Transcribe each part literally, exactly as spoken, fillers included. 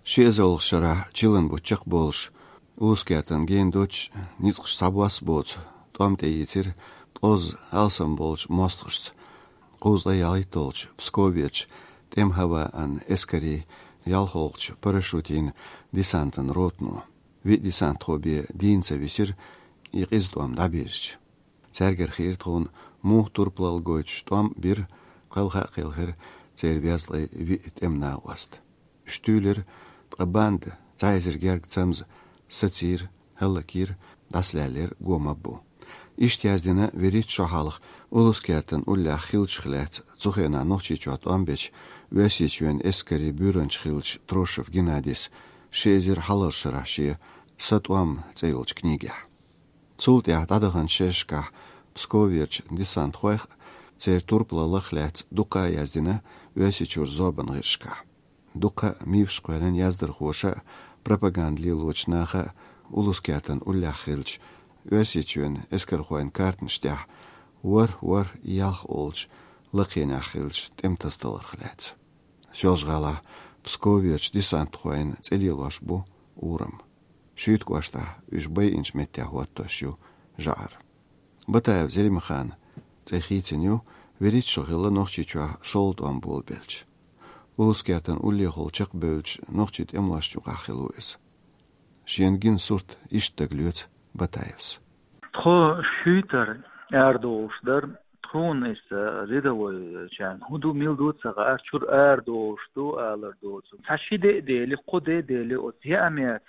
Шезол шара чилен бучак болш. Ускертан ген доч ницш сабвас боц. Том те йитер тоз алсам болш мостгш. Кузла ялитолч Пскович тем хава ан эскари ялхолч парашютин десантен ротну. Вит десант хобби динца висер иqizdom dabirch. Цергер хиртун мух турплал гоч том бир калха кылгыр цервязлы вит эмна васт. Штүлер Трабанд, Зайзер Гергцамз, Сатир, Хеллакир, Даслялер, Гомабу. Иштяздина верит шахалых, Улускертен улля хилчхлец, Цухена нохчичуат амбеч, Весичуен эскари бюренчхилч Трошев Геннадис, Шезер халаршараши, Сатуам цейлч книге. Цултя дадаган шешка, Псковирч десант хуэх, Цер турпла лахлец, Дука яздина, Весичур зобан гиршка. Дука мившкуэлен яздыр хоша пропагандли лочнаха улускертен улляхилч өсичүн эскерхуэн картнштях уар-уар ялх олч лакенахилч темтасталархлец. Сёлжгала Пскович десантхуэн целилаш бу урам. Шүйткуашта үжбэй инч меттяхуатташу жар. Батаев зелимхан цехитиню веритшогила нохчичуа шолдуан болбелч. Улускертен уллихолчак бөлч нохчит эмлашчу кахилуэс. Шенгин сурт иштеглюц Батаевс. Тхо шүйтер эрдоушдар тхун эс ридовой чан худу милдуцага арчур эрдоушту алардоуц. Ташиде дели коде дели отьямет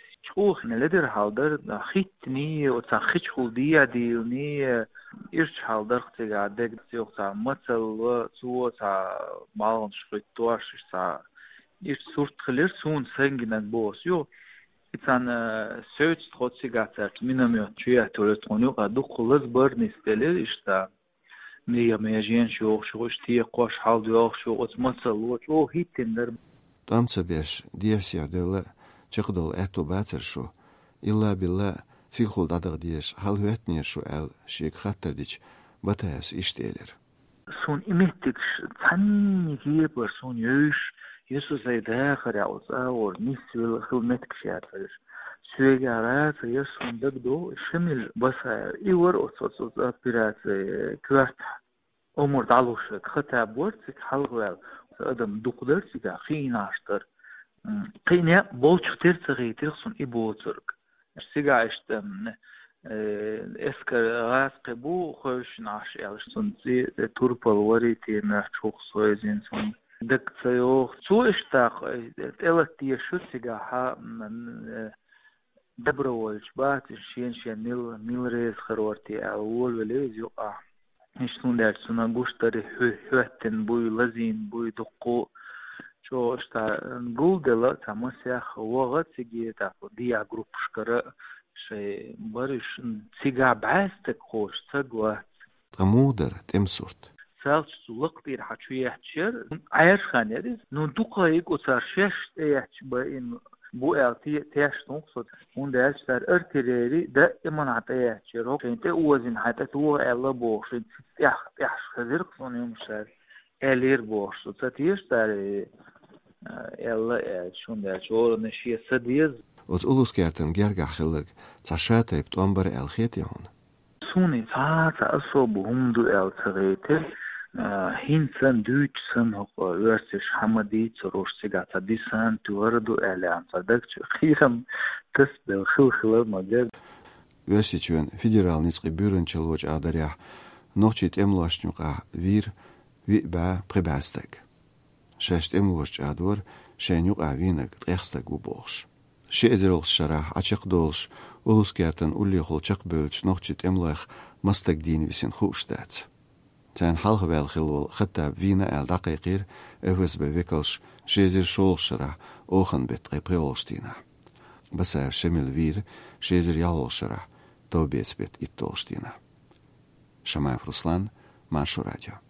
чух неледер халдар хитни отсахич хулдия дилни ирч халдар хтега дег цёхта мацал цуота малон шритуаш са ирч сурт хлер сун сенгинен бос ё итан сөйт троцигатер минамё чуя толетоню гаду кулыз бар нистелер ишта мия межен шоқ шоқти қош хал дёх шоқ мацал о хитендер тамца беш диасия дела чиқдол эту бацер шо илла билла цихул дадыр диеш хал хуэтнер шо ал шик хаттардич Батаевс иштелер. Сон иметтик цанни гибер сон ёш Иисус айда харяуза ор нисвил хилметк шиатфер. Свегарат Иисус дагдо шемил баса ивор осоцоз операция кварт умур далуш хата борцик халгвал адам дуқдерсига хинаштыр. Qine bolçukter tsageytir sun iboturg. Siga işte esker gas bu khosh nash elsun zi turpal variti na çok soyzin sun dıkçayo su işte elatiye şu siga ha добровольч bat şen şen mil milres kharorti awol velez yo a iştun dersuna guştari hütten bu lazin bu duqu Что что Google там всех вогат сигета диа группшкара шей бариш сига баст кош сагва Тамудер темсурт салч луктир хачуяхчер айрханерис ну дукайг оцаршеш яхчба ин bu elti teştung sot und dersler ertireri de iman atayachcher okente uzin hatta tu ella boşin ya ya hazır sonumşar elir boşu tatiyster ella şunda çoğu neşiye sadiz Os uluskerten gergachillig tsashata ibt omber elgetiehon Suni tsata aso buhumdu el tsagete hinsen dütsen hok örsiş hamadi tsoroshsiga tadisan tuardu elan sadakçı khiram tasbel khilkhila mager Ösichön federalnitsqi bürünçelwoch adarya nochchit emlashnuqa vir vi ba pribastek Шесть эмлош адор шенюк авинак трехстак губош. Шезерол шарах ачакдолш улускертен уллихолчак бөлч нохчит эмлах мастак дин висен хуштац. Тен халгвел гилwol geta вина el daqiqir evs bewikkels шезер шол шара ogen bet repreolstina. Basa shemil vir шезер ялол шара тобец бет иттолштина. Шамаев Руслан, Машу радио.